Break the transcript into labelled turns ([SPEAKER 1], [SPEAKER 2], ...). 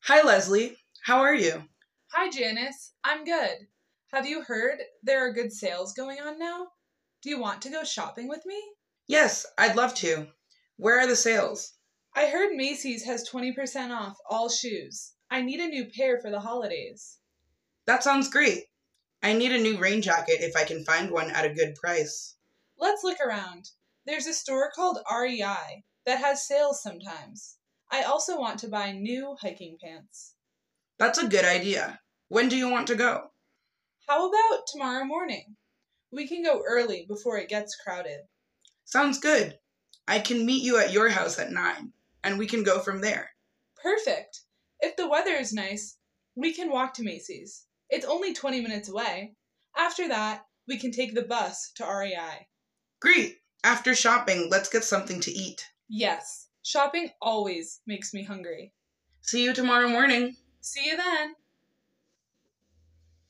[SPEAKER 1] Hi, Leslie. How are you?
[SPEAKER 2] Hi, Janice. I'm good. Have you heard there are good sales going on now? Do you want to go shopping with me?
[SPEAKER 1] Yes, I'd love to. Where are the sales?
[SPEAKER 2] I heard Macy's has 20% off all shoes. I need a new pair for the holidays.
[SPEAKER 1] That sounds great. I need a new rain jacket if I can find one at a good price.
[SPEAKER 2] Let's look around. There's a store called REI that has sales sometimes. I also want to buy new hiking pants.
[SPEAKER 1] That's a good idea. When do you want to go?
[SPEAKER 2] How about tomorrow morning? We can go early before it gets crowded.
[SPEAKER 1] Sounds good. I can meet you at your house at 9, and we can go from there.
[SPEAKER 2] Perfect. If the weather is nice, we can walk to Macy's. It's only 20 minutes away. After that, we can take the bus to REI.
[SPEAKER 1] Great. After shopping, let's get something to eat.
[SPEAKER 2] Yes, shopping always makes me hungry.
[SPEAKER 1] See you tomorrow morning.
[SPEAKER 2] See you then.